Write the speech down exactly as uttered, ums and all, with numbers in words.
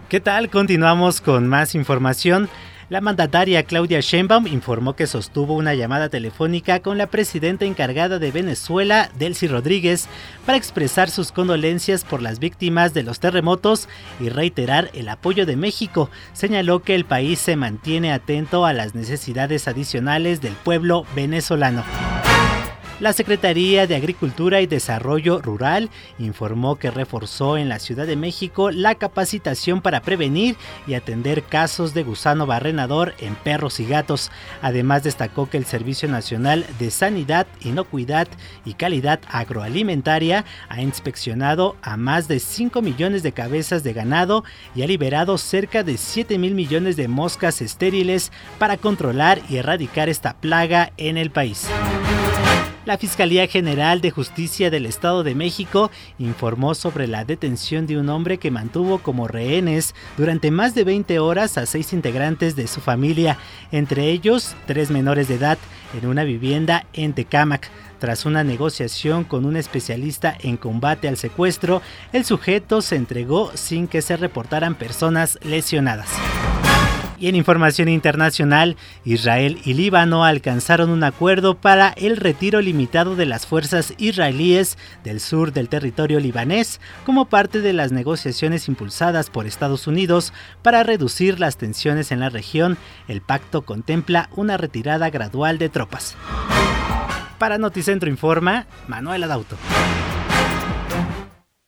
¿Qué tal? Continuamos con más información. La mandataria Claudia Sheinbaum informó que sostuvo una llamada telefónica con la presidenta encargada de Venezuela, Delcy Rodríguez, para expresar sus condolencias por las víctimas de los terremotos y reiterar el apoyo de México. Señaló que el país se mantiene atento a las necesidades adicionales del pueblo venezolano. La Secretaría de Agricultura y Desarrollo Rural informó que reforzó en la Ciudad de México la capacitación para prevenir y atender casos de gusano barrenador en perros y gatos. Además, destacó que el Servicio Nacional de Sanidad, Inocuidad y Calidad Agroalimentaria ha inspeccionado a más de cinco millones de cabezas de ganado y ha liberado cerca de siete mil millones de moscas estériles para controlar y erradicar esta plaga en el país. La Fiscalía General de Justicia del Estado de México informó sobre la detención de un hombre que mantuvo como rehenes durante más de veinte horas a seis integrantes de su familia, entre ellos tres menores de edad, en una vivienda en Tecámac. Tras una negociación con un especialista en combate al secuestro, el sujeto se entregó sin que se reportaran personas lesionadas. Y en información internacional, Israel y Líbano alcanzaron un acuerdo para el retiro limitado de las fuerzas israelíes del sur del territorio libanés como parte de las negociaciones impulsadas por Estados Unidos para reducir las tensiones en la región. El pacto contempla una retirada gradual de tropas. Para Noticentro Informa, Manuel Adauto.